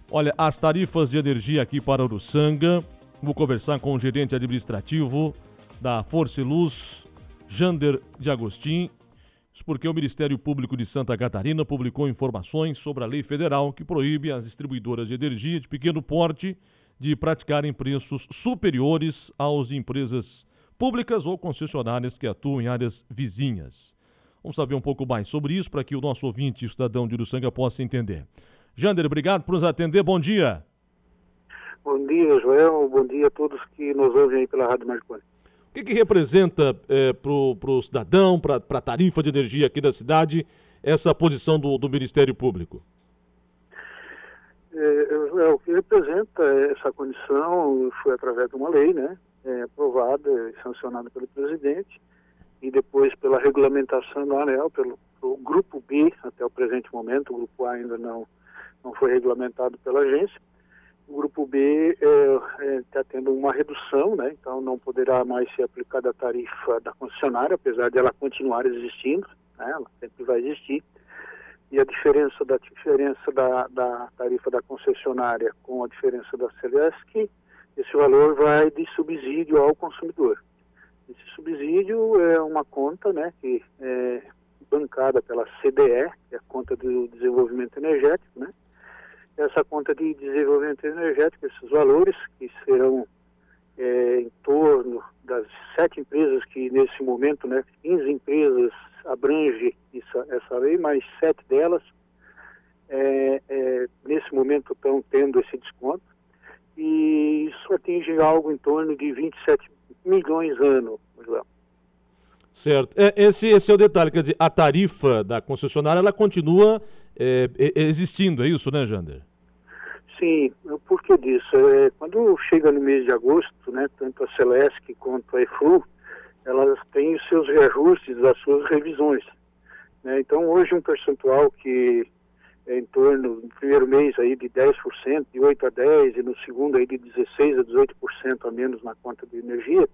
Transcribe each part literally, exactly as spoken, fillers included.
Olha, as tarifas de energia aqui para Uruçanga, vou conversar com o gerente administrativo da Força e Luz, Jander de Agostin, porque o Ministério Público de Santa Catarina publicou informações sobre a lei federal que proíbe as distribuidoras de energia de pequeno porte de praticarem preços superiores aos de empresas públicas ou concessionárias que atuam em áreas vizinhas. Vamos saber um pouco mais sobre isso para que o nosso ouvinte e o cidadão de Uruçanga possa entender. Jander, obrigado por nos atender. Bom dia. Bom dia, Joel. Bom dia a todos que nos ouvem aí pela Rádio Marconi. O que, que representa é, para o cidadão, para a tarifa de energia aqui da cidade, essa posição do, do Ministério Público? É, é, o que representa essa condição foi através de uma lei, né, é, aprovada e sancionada pelo presidente, e depois pela regulamentação do ANEEL, pelo, pelo Grupo B, até o presente momento. O Grupo A ainda não, não foi regulamentado pela agência. O Grupo B está é, é, tendo uma redução, né, então não poderá mais ser aplicada a tarifa da concessionária, apesar de ela continuar existindo, né, ela sempre vai existir. E a diferença da diferença da, da tarifa da concessionária com a diferença da Celesc, esse valor vai de subsídio ao consumidor. Esse subsídio é uma conta, né, que é bancada pela C D E, que é a conta do desenvolvimento energético, né? Essa conta de desenvolvimento energético, esses valores que serão é, em torno das sete empresas que nesse momento, né, quinze empresas abrange essa, essa lei, mas sete delas é, é, nesse momento estão tendo esse desconto, e isso atinge algo em torno de vinte e sete milhões ano, João. Certo. É, esse, esse é o detalhe, quer dizer, a tarifa da concessionária, ela continua é, existindo, é isso, né, Jander? Sim, por que disso? É, quando chega no mês de agosto, né, tanto a Celesc quanto a EFLU, elas têm os seus reajustes, as suas revisões, né? Então, hoje um percentual que é em torno, no primeiro mês aí de dez por cento, de oito a dez, e no segundo aí de dezesseis a dezoito por cento a menos na conta de energia,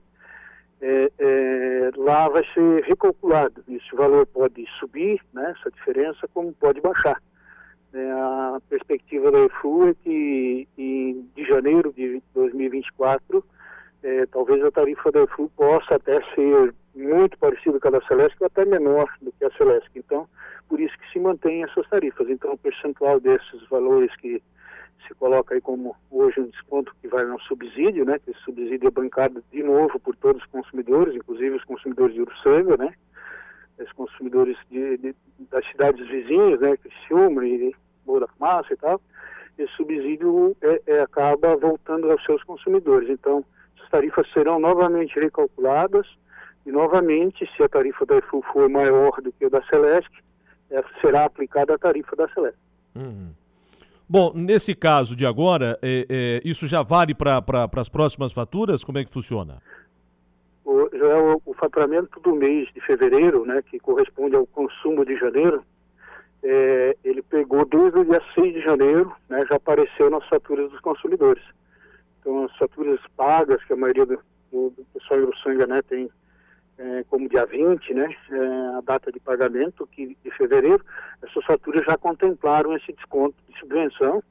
é, é, lá vai ser recalculado. Esse valor pode subir, né, essa diferença, como pode baixar. É, a perspectiva da EFLU é que em, de janeiro de dois mil e vinte e quatro, é, talvez a tarifa da EFLU possa até ser muito parecida com a da Celesc, ou até menor do que a Celesc. Então, por isso que se mantém essas tarifas. Então, o percentual desses valores que se coloca aí como hoje um desconto que vai no subsídio, né, que esse subsídio é bancado de novo por todos os consumidores, inclusive os consumidores de Uruçanga, né, os consumidores de, de, das cidades vizinhas, né, Criciúma e Boa da Fumaça e tal. Esse subsídio é, é, acaba voltando aos seus consumidores. Então, as tarifas serão novamente recalculadas e, novamente, se a tarifa da EFLU for maior do que a da Celesc, é, será aplicada a tarifa da Celesc. Uhum. Bom, nesse caso de agora, é, é, isso já vale para pra, as próximas faturas? Como é que funciona? O, já é o, o faturamento do mês de fevereiro, né, que corresponde ao consumo de janeiro, é, ele pegou desde o dia seis de janeiro, né, já apareceu nas faturas dos consumidores. Então, as faturas pagas, que a maioria do, do, do pessoal em Uruçanga, né, tem é, como dia vinte, né, é, a data de pagamento que, de fevereiro, essas faturas já contemplaram esse desconto de subvenção,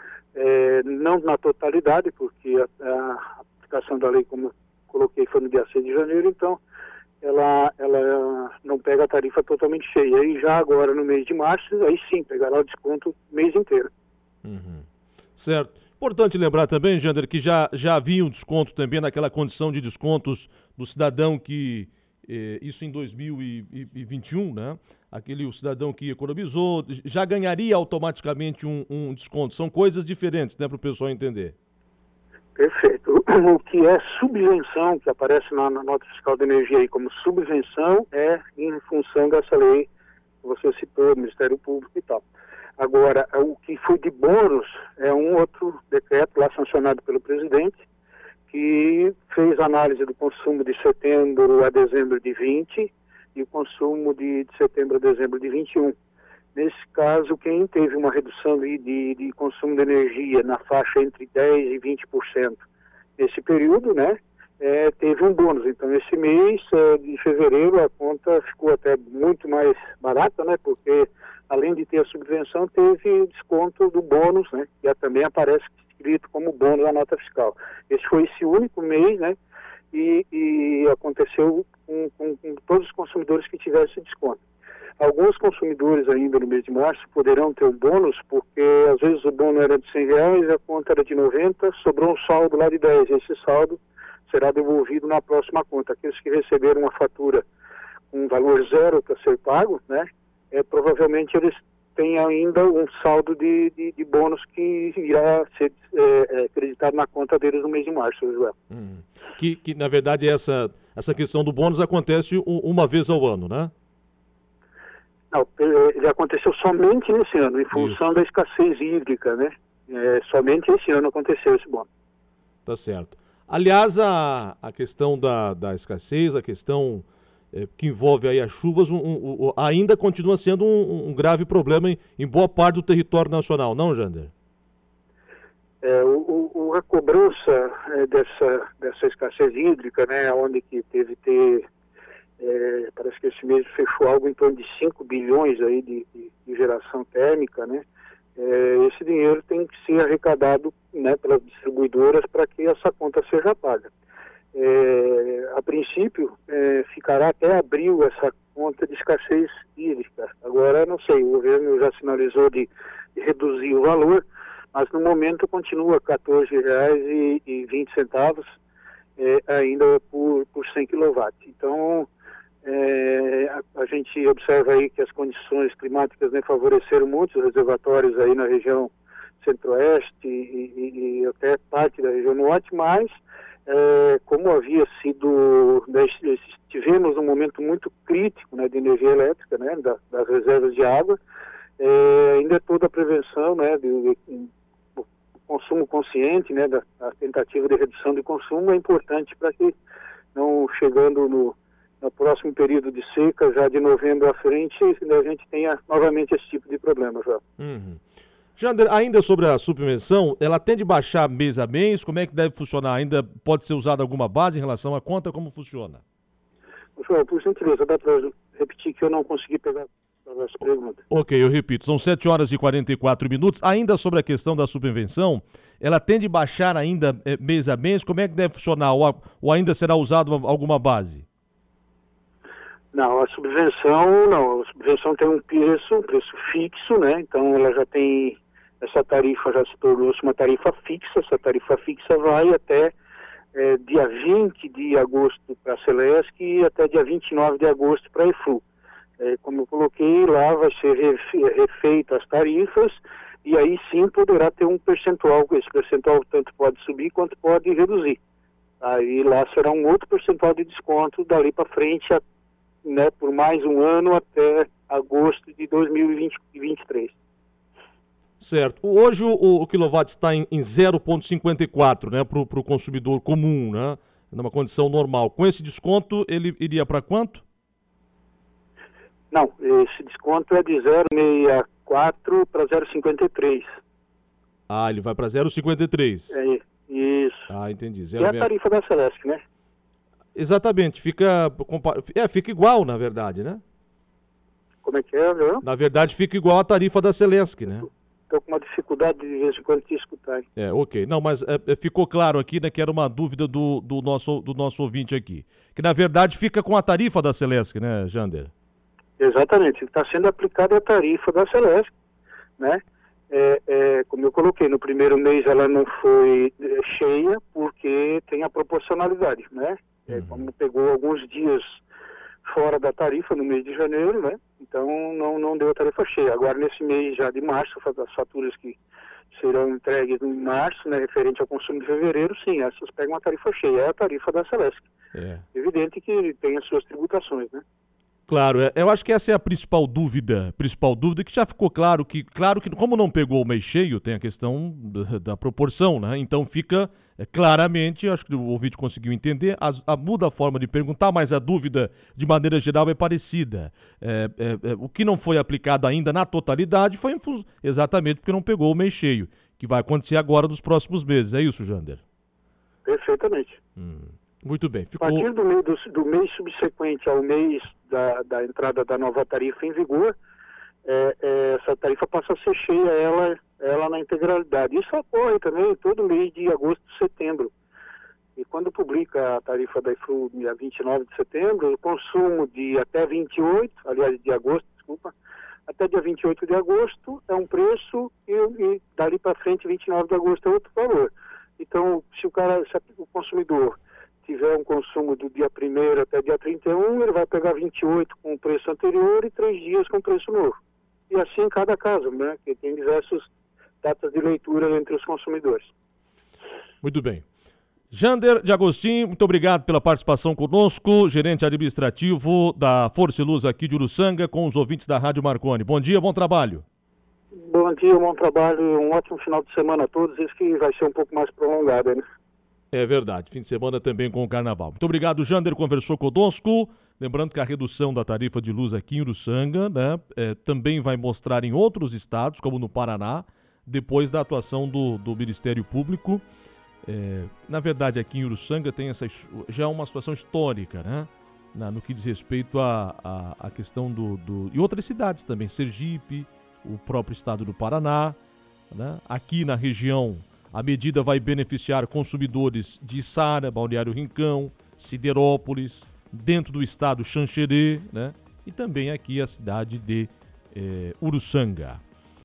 é, não na totalidade, porque a, a aplicação da lei, como eu coloquei, foi no dia seis de janeiro, então ela, ela não pega a tarifa totalmente cheia. E já agora, no mês de março, aí sim, pegará o desconto o mês inteiro. Uhum. Certo. Importante lembrar também, Jander, que já, já havia um desconto também naquela condição de descontos do cidadão que, eh, isso em dois mil e vinte e um, né? Aquele o cidadão que economizou, já ganharia automaticamente um, um desconto. São coisas diferentes, né, para o pessoal entender. Perfeito. O que é subvenção, que aparece na, na nota fiscal de energia aí como subvenção, é em função dessa lei que você citou, Ministério Público e tal. Agora, o que foi de bônus é um outro decreto lá sancionado pelo presidente, que fez análise do consumo de setembro a dezembro de vinte e o consumo de, de setembro a dezembro de vinte e um. Nesse caso, quem teve uma redução de, de, de consumo de energia na faixa entre dez por cento e vinte por cento nesse período, né, é, teve um bônus. Então, esse mês é, de fevereiro, a conta ficou até muito mais barata, né, porque além de ter a subvenção, teve o desconto do bônus, né? Que também aparece escrito como bônus na nota fiscal. Esse foi esse único mês, né? E, e aconteceu com, com, com todos os consumidores que tiveram esse desconto. Alguns consumidores ainda no mês de março poderão ter um bônus, porque às vezes o bônus era de cem reais, a conta era de noventa, sobrou um saldo lá de dez. Esse saldo será devolvido na próxima conta. Aqueles que receberam uma fatura com um valor zero para ser pago, né, é, provavelmente eles têm ainda um saldo de, de, de bônus que irá ser é, é, acreditado na conta deles no mês de março, Joel. Hum. Que, que, na verdade, essa, essa questão do bônus acontece um, uma vez ao ano, né? Não, ele aconteceu somente nesse ano, em função Isso. da escassez hídrica, né? É, somente esse ano aconteceu esse bônus. Tá certo. Aliás, a, a questão da, da escassez, a questão é, que envolve aí as chuvas, um, um, um, ainda continua sendo um, um grave problema em, em boa parte do território nacional, não, Jander? É, o, o, a cobrança é, dessa, dessa escassez hídrica, né, onde que teve ter, é, parece que esse mês fechou algo em torno de cinco bilhões aí de, de, de geração térmica, né, é, esse dinheiro tem que ser arrecadado, né, pelas distribuidoras para que essa conta seja paga. É, a princípio, é, ficará até abril essa conta de escassez hídrica. Agora, não sei, o governo já sinalizou de, de reduzir o valor, mas no momento continua quatorze reais e vinte centavos é, ainda por, por cem quilowatts. Então, é, a, a gente observa aí que as condições climáticas, né, favoreceram muitos reservatórios aí na região centro-oeste e, e, e até parte da região norte, mas é, como havia sido, né, tivemos um momento muito crítico, né, de energia elétrica, né, da, das reservas de água, é, ainda toda a prevenção, né, de, de consumo consciente, né, da, da tentativa de redução de consumo é importante para que não chegando no, no próximo período de seca, já de novembro à frente, a gente tenha novamente esse tipo de problema, já. Uhum. Jander, ainda sobre a subvenção, ela tende a baixar mês a mês? Como é que deve funcionar? Ainda pode ser usada alguma base em relação à conta? Como funciona? João, por gentileza, dá para repetir que eu não consegui pegar as perguntas. Ok, eu repito, são sete horas e quarenta e quatro minutos. Ainda sobre a questão da subvenção, ela tende a baixar ainda é, mês a mês? Como é que deve funcionar? Ou, ou ainda será usada alguma base? Não, a subvenção não. A subvenção tem um preço, um preço fixo, né? Então ela já tem, essa tarifa já se tornou uma tarifa fixa. Essa tarifa fixa vai até é, dia vinte de agosto para a Celesc e até dia vinte e nove de agosto para a EFLU. É, como eu coloquei, lá vai ser refeita as tarifas e aí sim poderá ter um percentual. Esse percentual tanto pode subir quanto pode reduzir. Aí lá será um outro percentual de desconto dali para frente, né, por mais um ano até agosto de dois mil e vinte e três. Certo. Hoje o, o quilowatt está em, em zero vírgula cinquenta e quatro, né, para o consumidor comum, né, numa condição normal. Com esse desconto, ele iria para quanto? Não, esse desconto é de zero vírgula sessenta e quatro para zero vírgula cinquenta e três. Ah, ele vai para zero vírgula cinquenta e três. É, isso. Ah, entendi. Que é a tarifa da Celesc, né? Exatamente, fica, é, fica igual, na verdade, né? Como é que é, viu? Na verdade, fica igual a tarifa da Celesc, né? Estou com uma dificuldade de vez em quando de escutar. É, ok. Não, mas é, ficou claro aqui, né, que era uma dúvida do, do, nosso, do nosso ouvinte aqui. Que, na verdade, fica com a tarifa da Celesc, né, Jander? Exatamente. Está sendo aplicada a tarifa da Celesc, né? É, é, como eu coloquei, no primeiro mês ela não foi cheia porque tem a proporcionalidade, né? É, como pegou alguns dias fora da tarifa no mês de janeiro, né? Então não, não deu a tarifa cheia. Agora nesse mês já de março, as faturas que serão entregues em março, né, referente ao consumo de fevereiro, sim, essas pegam a tarifa cheia, é a tarifa da Celesc. É. Evidente que tem as suas tributações, né? Claro, eu acho que essa é a principal dúvida, principal dúvida que já ficou claro que, claro que como não pegou o mês cheio, tem a questão da, da proporção, né? Então fica é, claramente, acho que o ouvinte conseguiu entender, a, a, muda a forma de perguntar, mas a dúvida de maneira geral é parecida. É, é, é, o que não foi aplicado ainda na totalidade foi exatamente porque não pegou o mês cheio, que vai acontecer agora nos próximos meses, é isso, Jander? Perfeitamente. Hum. Muito bem. Ficou... A partir do mês, do, do mês subsequente ao mês da, da entrada da nova tarifa em vigor, é, é, essa tarifa passa a ser cheia, ela, ela na integralidade. Isso ocorre também todo mês de agosto e setembro. E quando publica a tarifa da Eflu dia vinte e nove de setembro, o consumo de até vinte e oito, aliás, de agosto, desculpa, até dia vinte e oito de agosto é um preço e, e dali para frente, vinte e nove de agosto, é outro valor. Então, se o cara, se o consumidor tiver um consumo do dia primeiro até dia trinta e um, ele vai pegar vinte e oito com o preço anterior e três dias com o preço novo. E assim em cada caso, né? Que tem diversas datas de leitura entre os consumidores. Muito bem. Jander de Agostinho, muito obrigado pela participação conosco, gerente administrativo da Força e Luz aqui de Uruçanga, com os ouvintes da Rádio Marconi. Bom dia, bom trabalho. Bom dia, bom trabalho, um ótimo final de semana a todos, esse que vai ser um pouco mais prolongado, né? É verdade, fim de semana também com o Carnaval. Muito obrigado, Jander, conversou conosco. Lembrando que a redução da tarifa de luz aqui em Uruçanga, né, é, também vai mostrar em outros estados, como no Paraná, depois da atuação do, do Ministério Público. É, na verdade, aqui em Uruçanga tem essa, já é uma situação histórica, né? Na, no que diz respeito à a, a, a questão do, do... E outras cidades também, Sergipe, o próprio estado do Paraná, né? Aqui na região, a medida vai beneficiar consumidores de Içara, Balneário Rincão, Siderópolis, dentro do estado Xanxerê, né? E também aqui a cidade de eh, Uruçanga.